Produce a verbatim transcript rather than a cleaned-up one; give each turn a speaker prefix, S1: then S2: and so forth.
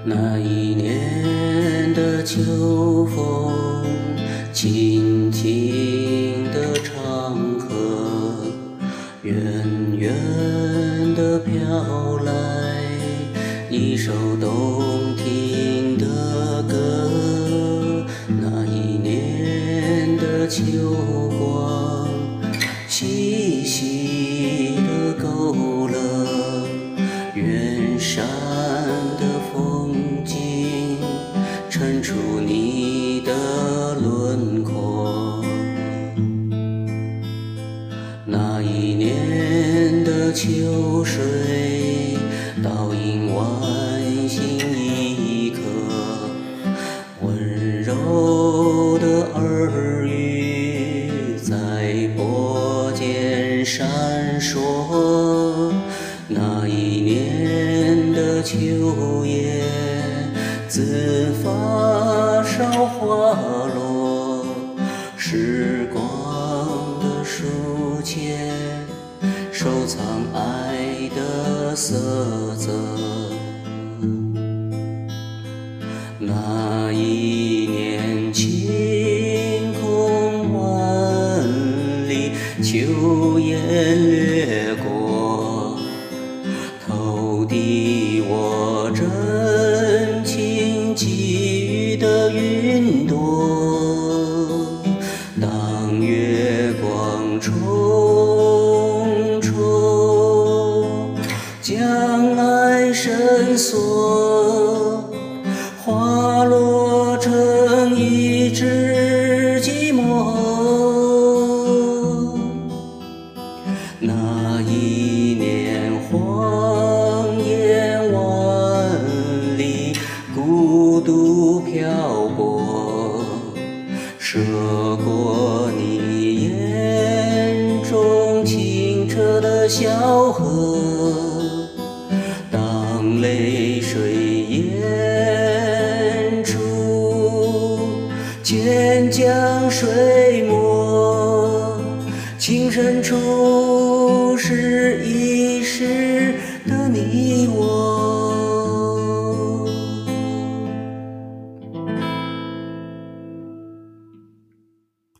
S1: 那一年的秋风，轻轻地唱和，远远地飘来一首动听的歌。那一年的秋光，细细地勾勒远山的风景，衬出你的轮廓。那一年的秋水，倒映晚星一颗，温柔的耳语在脖间闪烁。那一年的秋叶，自发梢滑落，时光的书签，收藏爱的色泽。那一年晴空万里，秋烟掠过，头顶我真情给予的云朵。当月光重重，将爱深锁，花落成一纸寂寞。那一年荒烟万里，孤独漂泊，涉过你眼中清澈的小河。当泪水淹出，渐将水没，情深处是一